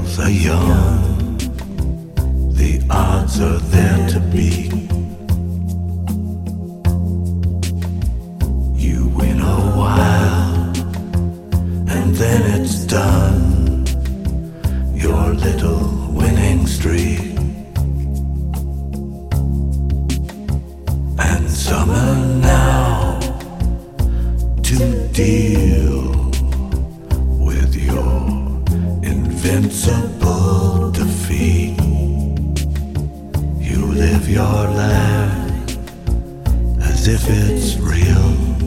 girls are young, the odds are there to beat. You win a while, and then it's done, your little winning streak. And summer now to deal with your invincible defeat. You live your life as if it's real.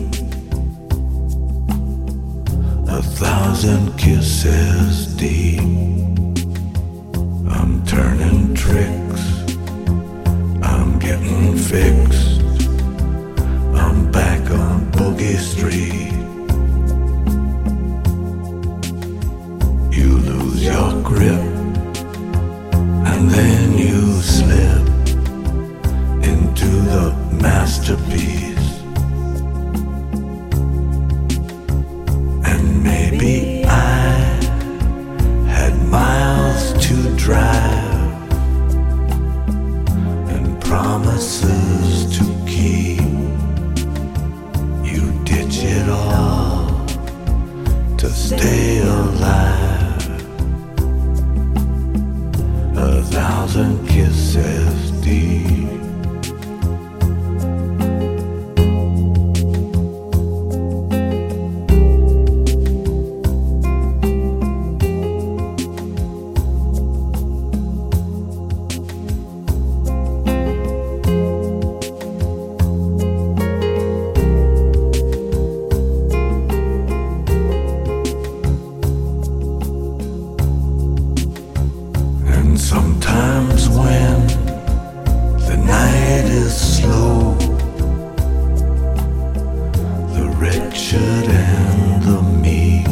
1,000 kisses deep. I'm turning tricks, I'm getting fixed, I'm back on Boogie Street. You lose your grip, and then you slip into the masterpiece. And maybe I had miles to drive and promises to keep. You ditch it all to stay alive. 1,000 kisses deep. Sometimes when the night is slow, the wretched and the meek,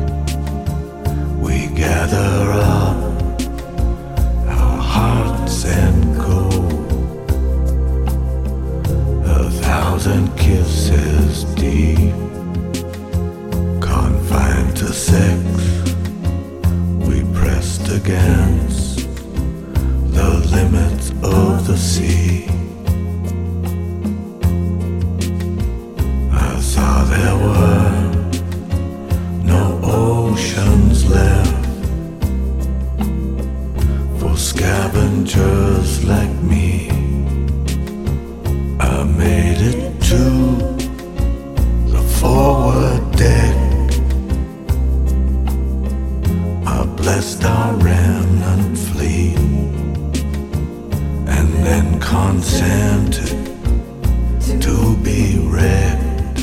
we gather up our hearts and go. 1,000 kisses deep, confined to sex, we pressed against the limits of the sea. I saw there were no oceans left for scavengers like me. I made it to the forward deck. I blessed our remnant fleet, and then consented to be wrecked.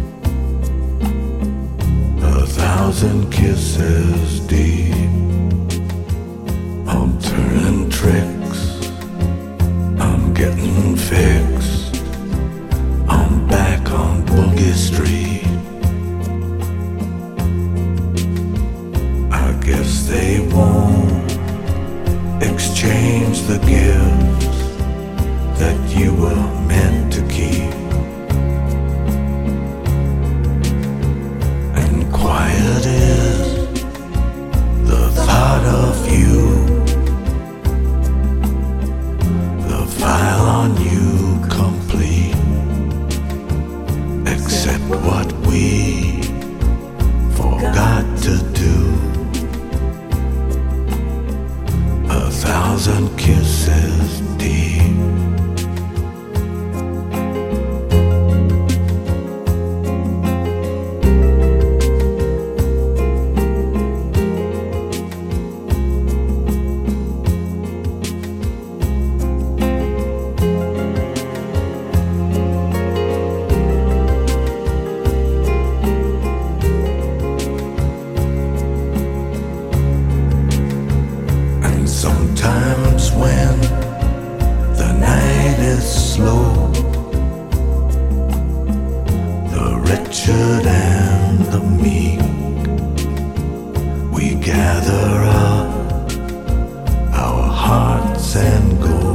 1,000 kisses deep. I'm turning tricks, I'm getting fixed, I'm back on Boogie Street. I guess they won't exchange the gifts that you were meant to keep. And quiet is the thought of you, the file on you complete, except what we forgot to do. 1,000 kisses deep. Sometimes when the night is slow, the wretched and the meek, we gather up our hearts and go.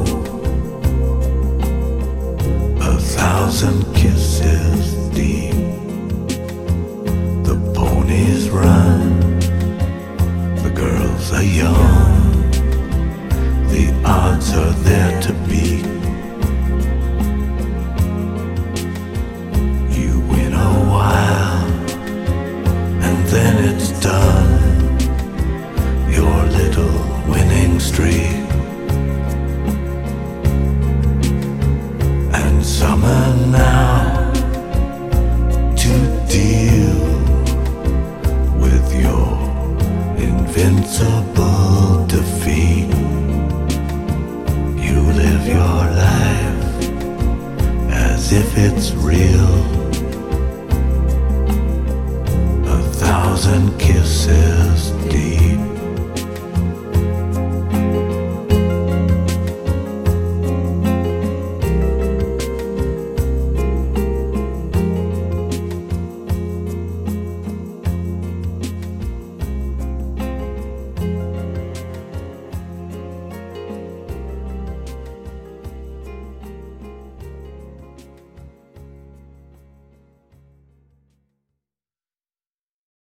1,000 kisses deep. The ponies run, the girls are young, the odds are there to beat. You win a while, and then it's done. Your little winning streak. And summer now to deal with your invincible defeat. You live your life as if it's real. 1,000 kisses deep.